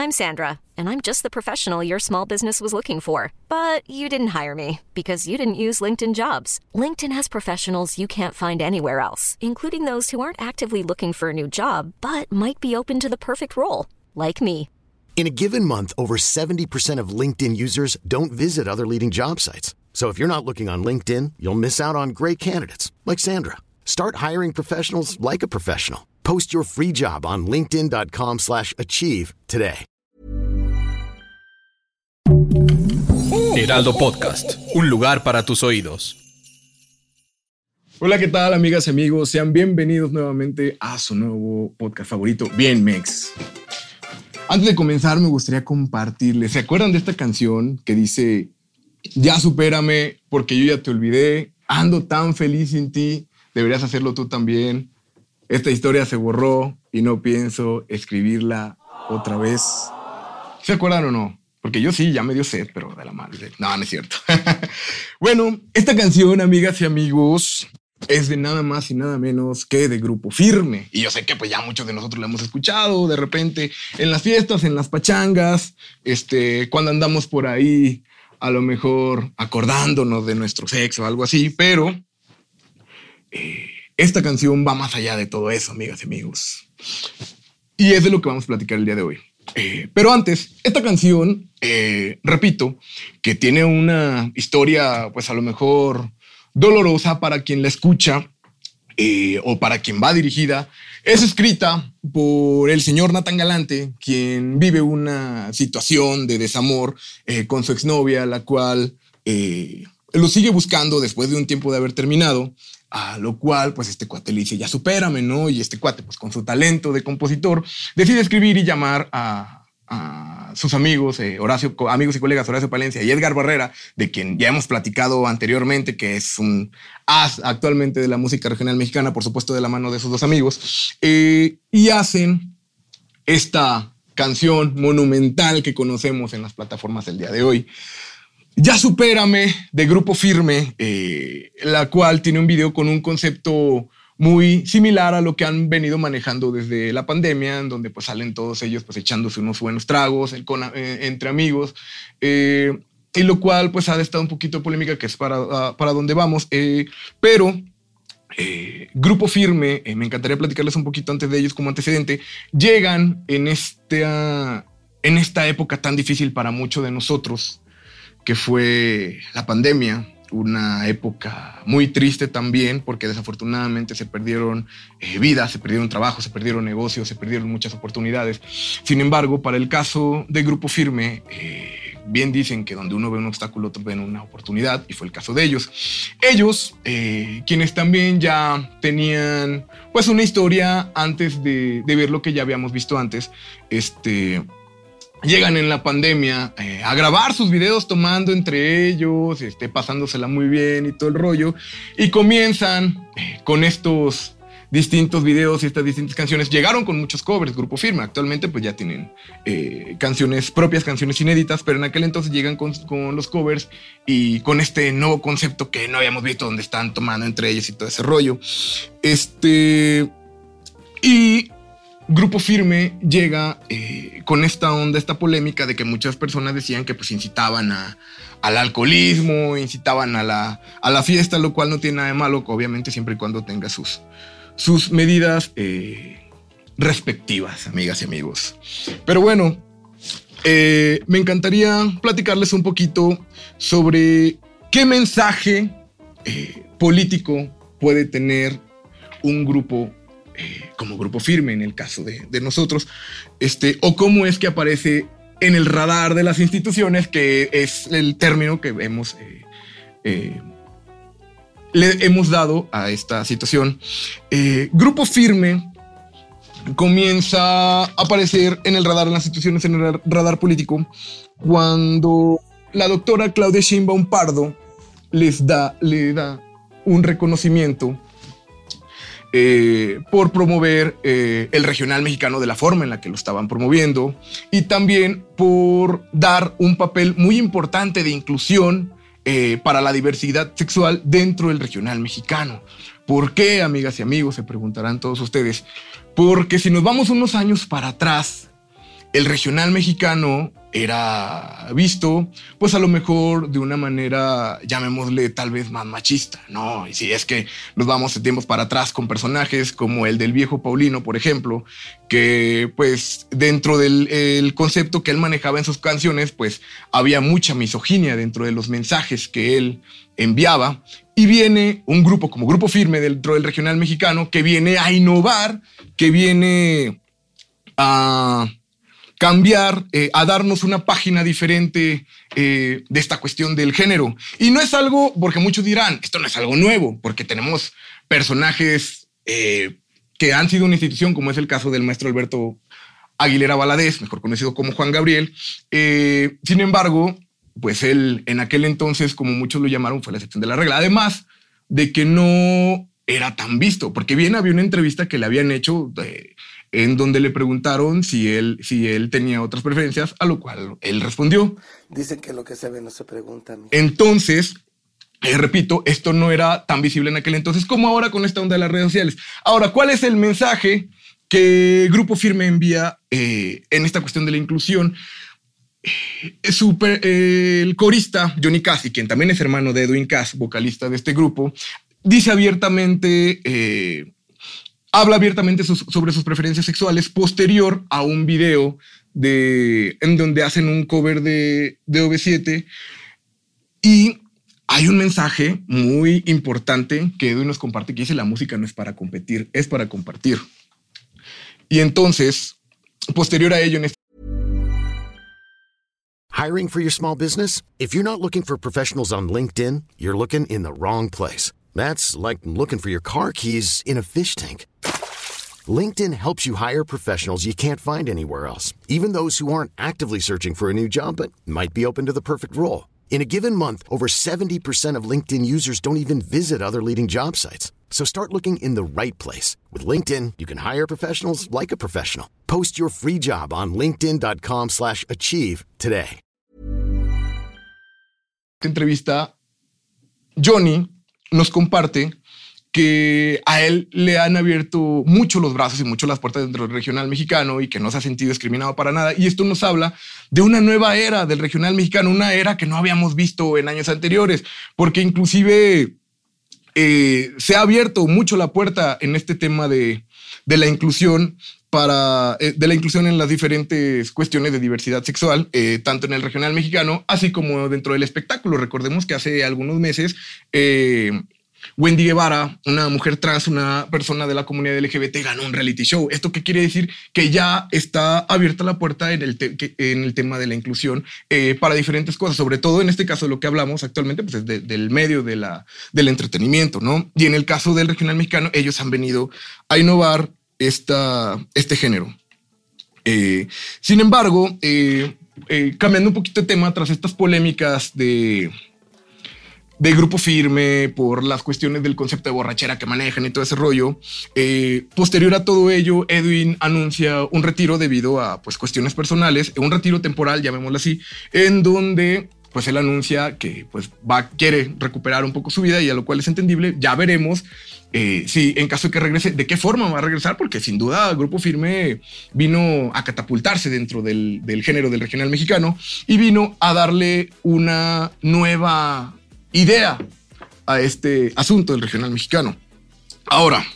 I'm Sandra, and I'm just the professional your small business was looking for. But you didn't hire me because you didn't use LinkedIn Jobs. LinkedIn has professionals you can't find anywhere else, including those who aren't actively looking for a new job, but might be open to the perfect role, like me. In a given month, over 70% of LinkedIn users don't visit other leading job sites. So if you're not looking on LinkedIn, you'll miss out on great candidates like Sandra. Start hiring professionals like a professional. Post your free job on linkedin.com/achieve today. Heraldo Podcast, un lugar para tus oídos. Hola, ¿qué tal, amigas y amigos? Sean bienvenidos nuevamente a su nuevo podcast favorito, Bien Mex. Antes de comenzar, me gustaría compartirles. ¿Se acuerdan de esta canción que dice: ya supérame porque yo ya te olvidé, ando tan feliz sin ti, deberías hacerlo tú también? Esta historia se borró y no pienso escribirla otra vez. ¿Se acuerdan o no? Porque yo sí, ya me dio sed, pero de la madre. No, no es cierto. Bueno, esta canción, amigas y amigos, es de nada más y nada menos que de Grupo Firme. Y yo sé que pues ya muchos de nosotros la hemos escuchado de repente en las fiestas, en las pachangas, cuando andamos por ahí, a lo mejor acordándonos de nuestro sexo o algo así, pero esta canción va más allá de todo eso, amigas y amigos. Y es de lo que vamos a platicar el día de hoy. Pero antes, esta canción, repito, que tiene una historia, pues a lo mejor dolorosa para quien la escucha o para quien va dirigida. Es escrita por el señor Natán Galante, quien vive una situación de desamor con su exnovia, la cual lo sigue buscando después de un tiempo de haber terminado. A lo cual, pues este cuate le dice: ya supérame, ¿no? Y este cuate, pues con su talento de compositor, decide escribir y llamar a sus amigos, amigos y colegas Horacio Palencia y Edgar Barrera, de quien ya hemos platicado anteriormente, que es un as actualmente de la música regional mexicana, por supuesto de la mano de sus dos amigos, y hacen esta canción monumental que conocemos en las plataformas del día de hoy. Ya supérame, de Grupo Firme, la cual tiene un video con un concepto muy similar a lo que han venido manejando desde la pandemia, en donde pues salen todos ellos pues echándose unos buenos tragos entre amigos, y lo cual pues ha estado un poquito polémica, que es para dónde vamos, pero Grupo Firme, me encantaría platicarles un poquito antes de ellos como antecedente. Llegan en esta época tan difícil para muchos de nosotros, que fue la pandemia, una época muy triste también, porque desafortunadamente se perdieron vidas, se perdieron trabajos, se perdieron negocios, se perdieron muchas oportunidades. Sin embargo, para el caso de Grupo Firme, bien dicen que donde uno ve un obstáculo, otro ve una oportunidad, y fue el caso de ellos. Ellos, quienes también ya tenían pues una historia antes de ver lo que ya habíamos visto antes, llegan en la pandemia a grabar sus videos tomando entre ellos, pasándosela muy bien y todo el rollo, y comienzan con estos distintos videos y estas distintas canciones. Llegaron con muchos covers, Grupo Firme. Actualmente pues ya tienen canciones propias, canciones inéditas, pero en aquel entonces llegan con los covers y con este nuevo concepto que no habíamos visto, donde están tomando entre ellos y todo ese rollo. Y Grupo Firme llega con esta onda, esta polémica de que muchas personas decían que pues incitaban al alcoholismo, incitaban a la fiesta, lo cual no tiene nada de malo, obviamente siempre y cuando tenga sus medidas respectivas, amigas y amigos. Pero bueno, me encantaría platicarles un poquito sobre qué mensaje político puede tener un grupo como Grupo Firme, en el caso de nosotros, o cómo es que aparece en el radar de las instituciones, que es el término que le hemos dado a esta situación. Grupo Firme comienza a aparecer en el radar de las instituciones, en el radar político, cuando la doctora Claudia Sheinbaum Pardo le da un reconocimiento por promover el regional mexicano de la forma en la que lo estaban promoviendo, y también por dar un papel muy importante de inclusión para la diversidad sexual dentro del regional mexicano. ¿Por qué, amigas y amigos? Se preguntarán todos ustedes. Porque si nos vamos unos años para atrás, el regional mexicano era visto, pues a lo mejor de una manera, llamémosle tal vez más machista, ¿no? Y si es que nos vamos de tiempos para atrás con personajes como el del viejo Paulino, por ejemplo, que pues dentro del concepto que él manejaba en sus canciones, pues había mucha misoginia dentro de los mensajes que él enviaba. Y viene un grupo como Grupo Firme dentro del regional mexicano que viene a innovar, que viene a cambiar, a darnos una página diferente de esta cuestión del género. Y no es algo, porque muchos dirán, esto no es algo nuevo, porque tenemos personajes que han sido una institución, como es el caso del maestro Alberto Aguilera Valadez, mejor conocido como Juan Gabriel. Sin embargo, pues él en aquel entonces, como muchos lo llamaron, fue la excepción de la regla. Además de que no era tan visto, porque bien había una entrevista que le habían hecho en donde le preguntaron si él tenía otras preferencias, a lo cual él respondió. Dicen que lo que se ve no se pregunta. Amigo. Entonces, repito, esto no era tan visible en aquel entonces como ahora con esta onda de las redes sociales. Ahora, ¿cuál es el mensaje que Grupo Firme envía en esta cuestión de la inclusión? El corista Johnny Cass, quien también es hermano de Edwin Cass, vocalista de este grupo, dice abiertamente, habla abiertamente sobre sus preferencias sexuales posterior a un video en donde hacen un cover de OV7, y hay un mensaje muy importante que Edwin nos comparte que dice: la música no es para competir, es para compartir. Y entonces, posterior a ello, en este Hiring for your small business? If you're not looking for professionals on LinkedIn, you're looking in the wrong place. That's like looking for your car keys in a fish tank. LinkedIn helps you hire professionals you can't find anywhere else, even those who aren't actively searching for a new job but might be open to the perfect role. In a given month, over 70% of LinkedIn users don't even visit other leading job sites. So start looking in the right place. With LinkedIn, you can hire professionals like a professional. Post your free job on linkedin.com/achieve today. En esta entrevista, Johnny nos comparte que a él le han abierto mucho los brazos y mucho las puertas dentro del regional mexicano y que no se ha sentido discriminado para nada. Y esto nos habla de una nueva era del regional mexicano, una era que no habíamos visto en años anteriores, porque inclusive se ha abierto mucho la puerta en este tema de la inclusión de la inclusión en las diferentes cuestiones de diversidad sexual, tanto en el regional mexicano, así como dentro del espectáculo. Recordemos que hace algunos meses Wendy Guevara, una mujer trans, una persona de la comunidad LGBT, ganó un reality show. ¿Esto qué quiere decir? Que ya está abierta la puerta en el tema de la inclusión para diferentes cosas, sobre todo en este caso de lo que hablamos actualmente, pues es del medio del entretenimiento, ¿no? Y en el caso del regional mexicano, ellos han venido a innovar este género. Sin embargo, cambiando un poquito de tema, tras estas polémicas de Grupo Firme por las cuestiones del concepto de borrachera que manejan y todo ese rollo, posterior a todo ello, Edwin anuncia un retiro debido a pues cuestiones personales, un retiro temporal, llamémoslo así, en donde pues él anuncia que pues quiere recuperar un poco su vida, y a lo cual es entendible. Ya veremos si en caso de que regrese, de qué forma va a regresar, porque sin duda Grupo Firme vino a catapultarse dentro del género del regional mexicano y vino a darle una nueva idea a este asunto del regional mexicano. Ahora,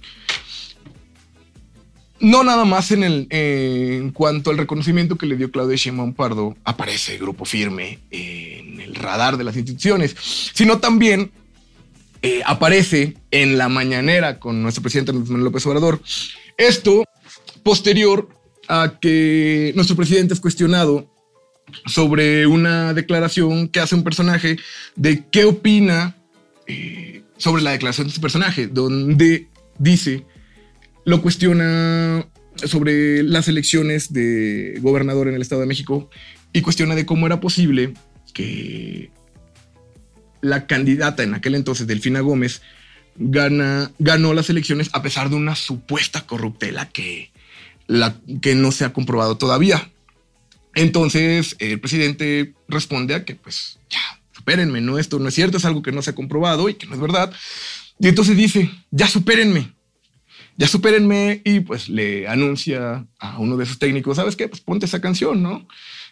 no nada más en cuanto al reconocimiento que le dio Claudia Sheinbaum Pardo aparece Grupo Firme en el radar de las instituciones, sino también aparece en la mañanera con nuestro presidente Manuel López Obrador. Esto posterior a que nuestro presidente es cuestionado sobre una declaración que hace un personaje de qué opina sobre la declaración de este personaje, donde dice, lo cuestiona sobre las elecciones de gobernador en el Estado de México y cuestiona de cómo era posible que la candidata en aquel entonces, Delfina Gómez, ganó las elecciones a pesar de una supuesta corruptela que no se ha comprobado todavía. Entonces el presidente responde a que pues ya, supérenme, no, esto no es cierto, es algo que no se ha comprobado y que no es verdad. Y entonces dice, ya supérenme. ya supérenme, y pues le anuncia a uno de sus técnicos, ¿sabes qué? Pues ponte esa canción, ¿no?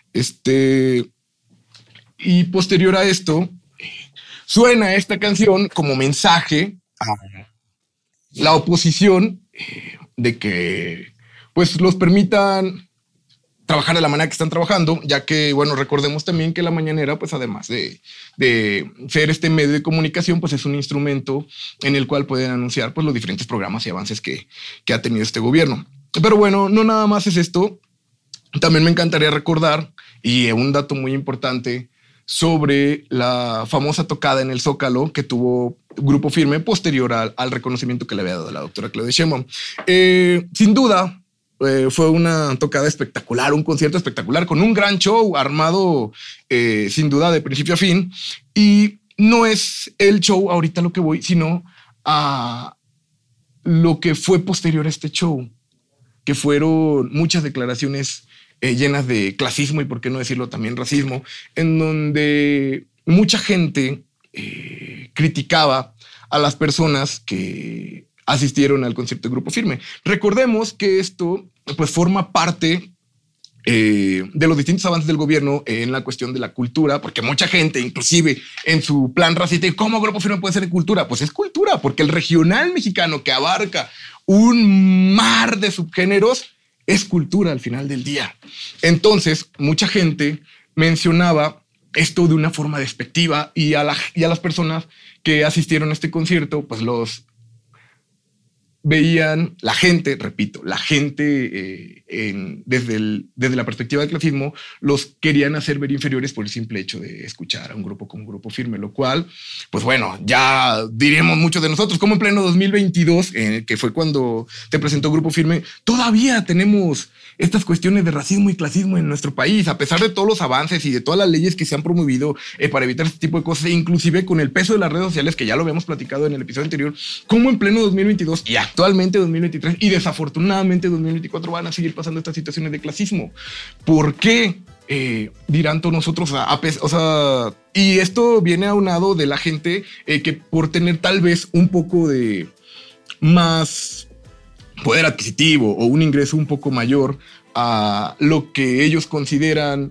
Y posterior a esto, suena esta canción como mensaje a la oposición de que pues los permitan trabajar de la manera que están trabajando, ya que, bueno, recordemos también que la mañanera, pues además de ser este medio de comunicación, pues es un instrumento en el cual pueden anunciar pues los diferentes programas y avances que ha tenido este gobierno. Pero bueno, no nada más es esto. También me encantaría recordar, y un dato muy importante, sobre la famosa tocada en el Zócalo que tuvo Grupo Firme posterior al reconocimiento que le había dado la doctora Claudia Sheinbaum. Sin duda, fue una tocada espectacular, un concierto espectacular con un gran show armado sin duda de principio a fin. Y no es el show ahorita lo que voy, sino a lo que fue posterior a este show, que fueron muchas declaraciones llenas de clasismo y, por qué no decirlo, también racismo, en donde mucha gente criticaba a las personas que asistieron al concierto de Grupo Firme. Recordemos que esto pues forma parte de los distintos avances del gobierno en la cuestión de la cultura, porque mucha gente, inclusive en su plan racista, ¿cómo Grupo Firme puede ser de cultura? Pues es cultura, porque el regional mexicano, que abarca un mar de subgéneros, es cultura al final del día. Entonces, mucha gente mencionaba esto de una forma despectiva, y a las personas que asistieron a este concierto, pues los veían, la gente, repito, la gente desde la perspectiva del clasismo, los querían hacer ver inferiores por el simple hecho de escuchar a un grupo como Grupo Firme, lo cual, pues bueno, ya diremos muchos de nosotros, como en pleno 2022, que fue cuando se presentó Grupo Firme, todavía tenemos estas cuestiones de racismo y clasismo en nuestro país, a pesar de todos los avances y de todas las leyes que se han promovido para evitar este tipo de cosas, e inclusive con el peso de las redes sociales, que ya lo habíamos platicado en el episodio anterior, como en pleno 2022 y actualmente 2023 y desafortunadamente 2024 van a seguir pasando estas situaciones de clasismo. ¿Por qué? Dirán todos nosotros, y esto viene aunado de la gente que por tener tal vez un poco de más poder adquisitivo o un ingreso un poco mayor a lo que ellos consideran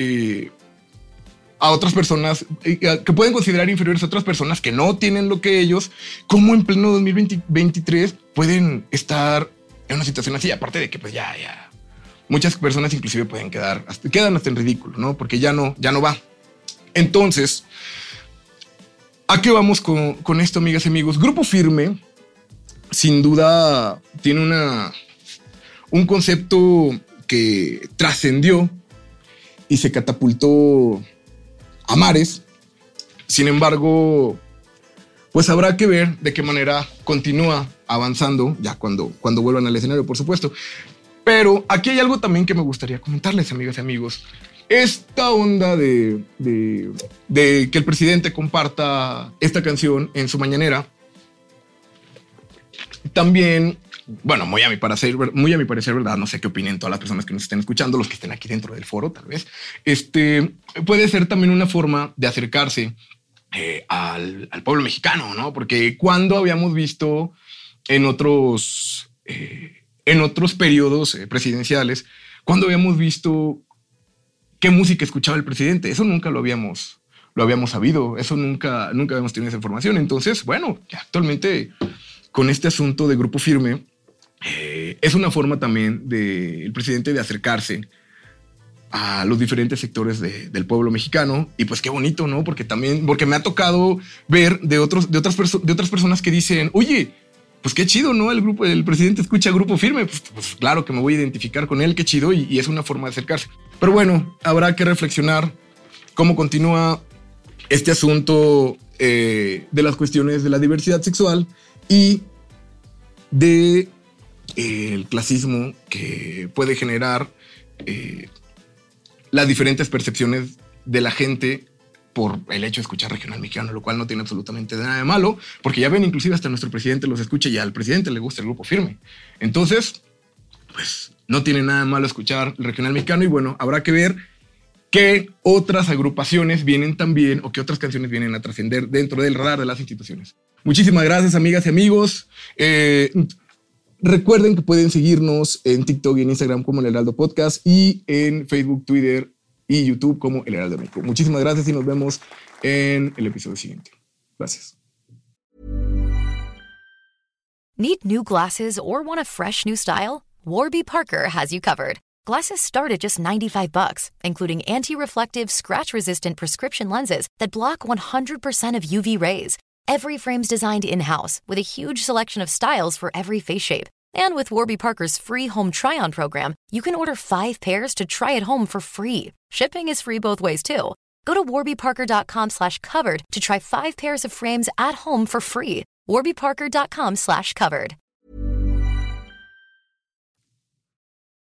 a otras personas, que pueden considerar inferiores a otras personas que no tienen lo que ellos, como en pleno 2023 pueden estar en una situación así, aparte de que pues ya muchas personas inclusive quedan hasta en ridículo, ¿no? Porque ya no va. Entonces, ¿a qué vamos con esto, amigas y amigos? Grupo Firme sin duda tiene un concepto que trascendió y se catapultó a mares. Sin embargo, pues habrá que ver de qué manera continúa avanzando ya cuando vuelvan al escenario, por supuesto. Pero aquí hay algo también que me gustaría comentarles, amigas y amigos. Esta onda de que el presidente comparta esta canción en su mañanera, también, bueno, muy a mi parecer, ¿verdad? No sé qué opinen todas las personas que nos estén escuchando, los que estén aquí dentro del foro, tal vez. Puede ser también una forma de acercarse al pueblo mexicano, ¿no? Porque cuando habíamos visto en otros periodos presidenciales, cuando habíamos visto qué música escuchaba el presidente, eso nunca lo habíamos sabido, eso nunca habíamos tenido esa información. Entonces, bueno, actualmente con este asunto de Grupo Firme, es una forma también del presidente de acercarse a los diferentes sectores del pueblo mexicano. Y pues qué bonito, ¿no? Porque me ha tocado ver de otras personas que dicen, oye, pues qué chido, ¿no? El presidente escucha Grupo Firme. Pues claro que me voy a identificar con él, qué chido, y es una forma de acercarse. Pero bueno, habrá que reflexionar cómo continúa este asunto de las cuestiones de la diversidad sexual y de el clasismo que puede generar las diferentes percepciones de la gente por el hecho de escuchar regional mexicano, lo cual no tiene absolutamente nada de malo, porque ya ven, inclusive hasta nuestro presidente los escucha y al presidente le gusta el Grupo Firme. Entonces, pues no tiene nada de malo escuchar el regional mexicano, y bueno, habrá que ver qué otras agrupaciones vienen también o qué otras canciones vienen a trascender dentro del radar de las instituciones. Muchísimas gracias, amigas y amigos. Recuerden que pueden seguirnos en TikTok y en Instagram como El Heraldo Podcast y en Facebook, Twitter y YouTube como El Heraldo México. Muchísimas gracias y nos vemos en el episodio siguiente. Gracias. Need new glasses or want a fresh new style? Warby Parker has you covered. Glasses start at just $95, including anti-reflective, scratch-resistant prescription lenses that block 100% of UV rays. Every frame's designed in-house with a huge selection of styles for every face shape. And with Warby Parker's free home try-on program, you can order 5 pairs to try at home for free. Shipping is free both ways, too. Go to warbyparker.com/covered to try 5 pairs of frames at home for free. warbyparker.com/covered.